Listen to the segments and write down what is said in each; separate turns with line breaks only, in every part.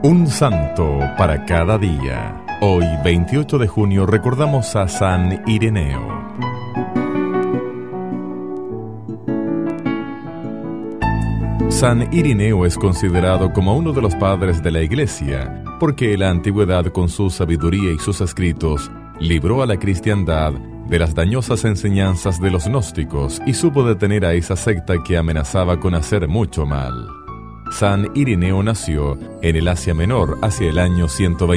Un santo para cada día. Hoy, 28 de junio, recordamos a San Ireneo. San Ireneo es considerado como uno de los padres de la Iglesia, porque en la antigüedad, con su sabiduría y sus escritos, libró a la cristiandad de las dañosas enseñanzas de los gnósticos y supo detener a esa secta que amenazaba con hacer mucho mal. San Ireneo nació en el Asia Menor hacia el año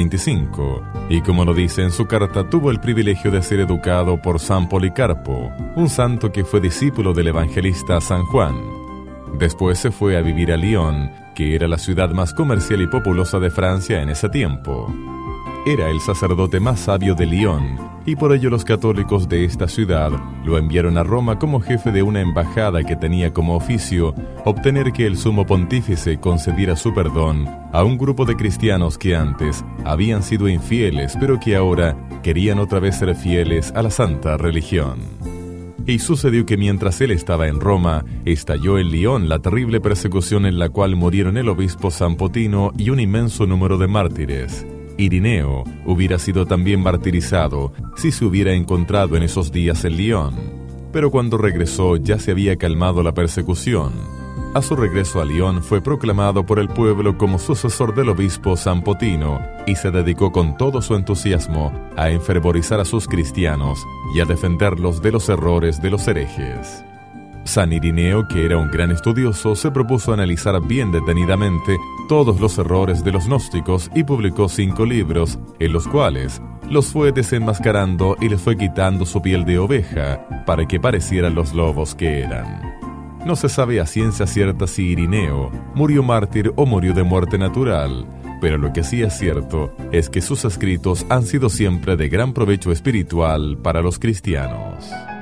125 y, como lo dice en su carta, tuvo el privilegio de ser educado por San Policarpo, un santo que fue discípulo del evangelista San Juan. Después se fue a vivir a Lyon, que era la ciudad más comercial y populosa de Francia en ese tiempo. Era el sacerdote más sabio de Lyon, y por ello los católicos de esta ciudad lo enviaron a Roma como jefe de una embajada que tenía como oficio obtener que el sumo pontífice concediera su perdón a un grupo de cristianos que antes habían sido infieles, pero que ahora querían otra vez ser fieles a la santa religión. Y sucedió que mientras él estaba en Roma, estalló en Lyon la terrible persecución en la cual murieron el obispo San Potino y un inmenso número de mártires. Ireneo hubiera sido también martirizado si se hubiera encontrado en esos días en Lyon. Pero cuando regresó ya se había calmado la persecución. A su regreso a Lyon fue proclamado por el pueblo como sucesor del obispo San Potino y se dedicó con todo su entusiasmo a enfervorizar a sus cristianos y a defenderlos de los errores de los herejes. San Ireneo, que era un gran estudioso, se propuso analizar bien detenidamente todos los errores de los gnósticos y publicó 5 libros, en los cuales los fue desenmascarando y les fue quitando su piel de oveja para que parecieran los lobos que eran. No se sabe a ciencia cierta si Ireneo murió mártir o murió de muerte natural, pero lo que sí es cierto es que sus escritos han sido siempre de gran provecho espiritual para los cristianos.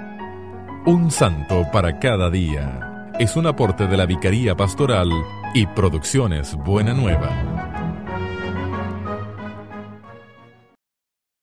Un santo para cada día es un aporte de la Vicaría Pastoral y Producciones Buena Nueva.